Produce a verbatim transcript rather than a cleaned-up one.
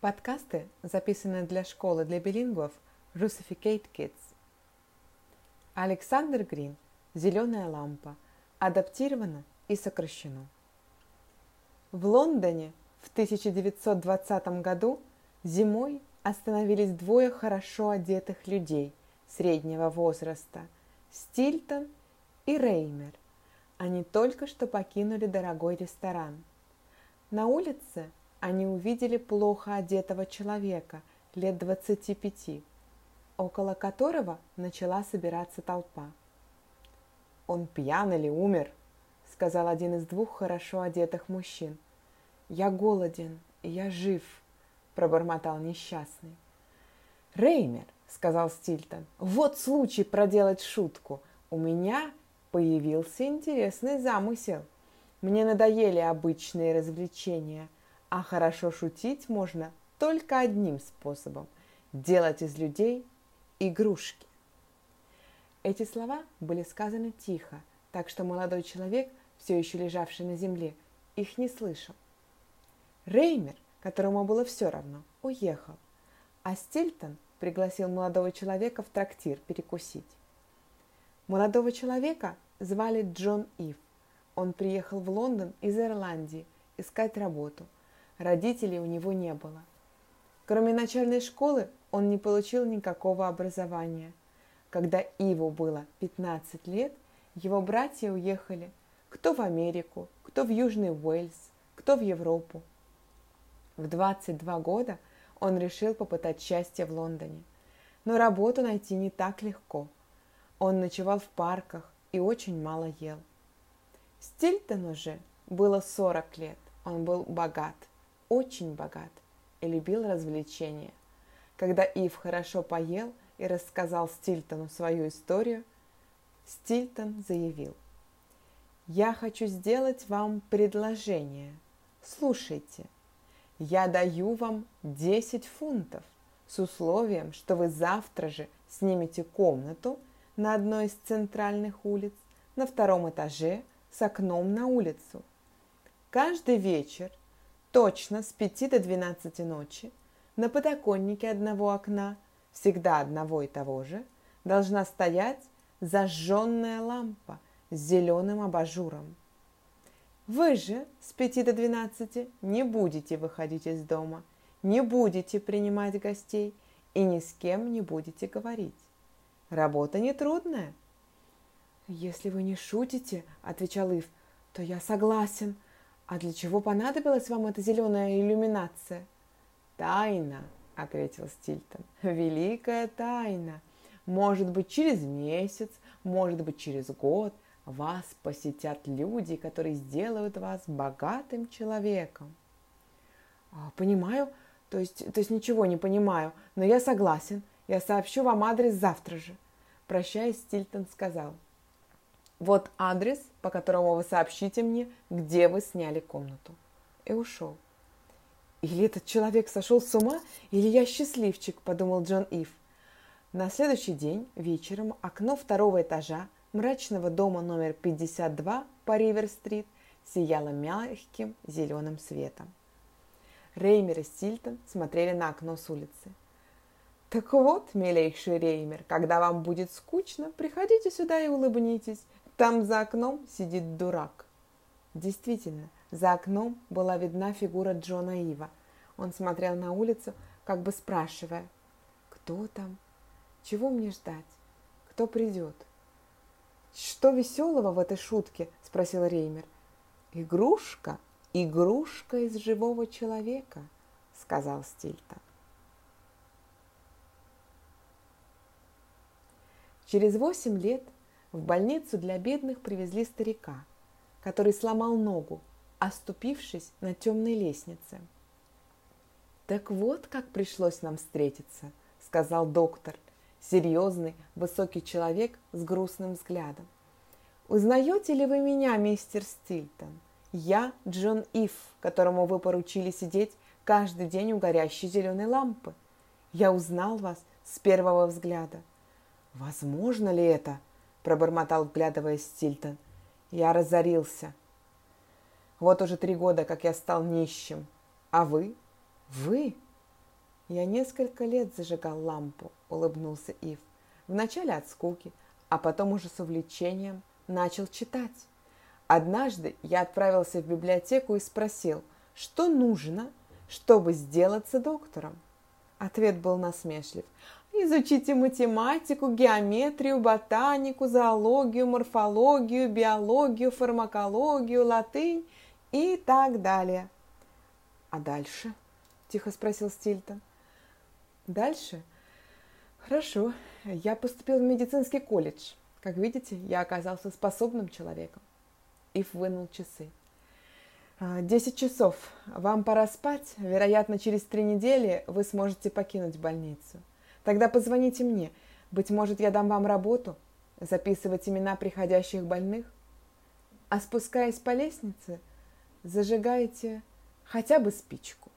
Подкасты записаны для школы для билингвов Russificate Kids. Александр Грин. «Зеленая лампа». Адаптировано и сокращено. В Лондоне в тысяча девятьсот двадцатом году зимой остановились двое хорошо одетых людей среднего возраста – Стильтон и Реймер. Они только что покинули дорогой ресторан. На улице они увидели плохо одетого человека лет двадцати пяти, около которого начала собираться толпа. «Он пьян или умер?» – сказал один из двух хорошо одетых мужчин. «Я голоден, и я жив», – пробормотал несчастный. «Реймер», – сказал Стильтон, – «вот случай проделать шутку. У меня появился интересный замысел. Мне надоели обычные развлечения, а хорошо шутить можно только одним способом – делать из людей игрушки». Эти слова были сказаны тихо, так что молодой человек, все еще лежавший на земле, их не слышал. Реймер, которому было все равно, уехал, а Стильтон пригласил молодого человека в трактир перекусить. Молодого человека звали Джон Ив. Он приехал в Лондон из Ирландии искать работу. Родителей у него не было. Кроме начальной школы он не получил никакого образования. Когда Иву было пятнадцать лет, его братья уехали кто в Америку, кто в Южный Уэльс, кто в Европу. В двадцать два года он решил попытать счастье в Лондоне. Но работу найти не так легко. Он ночевал в парках и очень мало ел. Стильтону же было сорок лет. Он был богат, очень богат и любил развлечения. Когда Ив хорошо поел и рассказал Стильтону свою историю, Стильтон заявил: «Я хочу сделать вам предложение. Слушайте, я даю вам десять фунтов с условием, что вы завтра же снимете комнату на одной из центральных улиц на втором этаже с окном на улицу. Каждый вечер, точно с пяти до двенадцати ночи, на подоконнике одного окна, всегда одного и того же, должна стоять зажженная лампа с зеленым абажуром. Вы же с пяти до двенадцати не будете выходить из дома, не будете принимать гостей и ни с кем не будете говорить. Работа нетрудная». «Если вы не шутите, — отвечал Ив, — то я согласен. А для чего понадобилась вам эта зеленая иллюминация?» «Тайна, — ответил Стильтон, — великая тайна. Может быть, через месяц, может быть, через год вас посетят люди, которые сделают вас богатым человеком». «Понимаю, то есть, то есть ничего не понимаю, но я согласен. Я сообщу вам адрес завтра же». Прощаясь, Стильтон сказал: «Вот адрес, по которому вы сообщите мне, где вы сняли комнату». И ушел. «Или этот человек сошел с ума, или я счастливчик», – подумал Джон Ив. На следующий день вечером окно второго этажа мрачного дома номер пятьдесят два по Ривер-стрит сияло мягким зеленым светом. Реймер и Стильтон смотрели на окно с улицы. «Так вот, милейший Реймер, когда вам будет скучно, приходите сюда и улыбнитесь. Там за окном сидит дурак». Действительно, за окном была видна фигура Джона Ива. Он смотрел на улицу, как бы спрашивая: «Кто там? Чего мне ждать? Кто придет?» «Что веселого в этой шутке?» – спросил Реймер. «Игрушка, игрушка из живого человека», – сказал Стильтон. Через восемь лет в больницу для бедных привезли старика, который сломал ногу, оступившись на темной лестнице. «Так вот, как пришлось нам встретиться», – сказал доктор, серьезный, высокий человек с грустным взглядом. «Узнаете ли вы меня, мистер Стильтон? Я Джон Ив, которому вы поручили сидеть каждый день у горящей зеленой лампы. Я узнал вас с первого взгляда». «Возможно ли это?» – пробормотал, вглядываясь Стильтон. «Я разорился. Вот уже три года, как я стал нищим. А вы? Вы? Я несколько лет зажигал лампу, улыбнулся Ив. Вначале от скуки, а потом уже с увлечением начал читать. Однажды я отправился в библиотеку и спросил, что нужно, чтобы сделаться доктором. Ответ был насмешлив. Изучите математику, геометрию, ботанику, зоологию, морфологию, биологию, фармакологию, латынь и так далее. А дальше? Тихо спросил Стильтон. Дальше? Хорошо, я поступил в медицинский колледж. Как видите, я оказался способным человеком. Ив вынул часы. Десять часов. Вам пора спать. Вероятно, через три недели вы сможете покинуть больницу. Тогда позвоните мне. Быть может, я дам вам работу, записывать имена приходящих больных. А спускаясь по лестнице, зажигайте хотя бы спичку.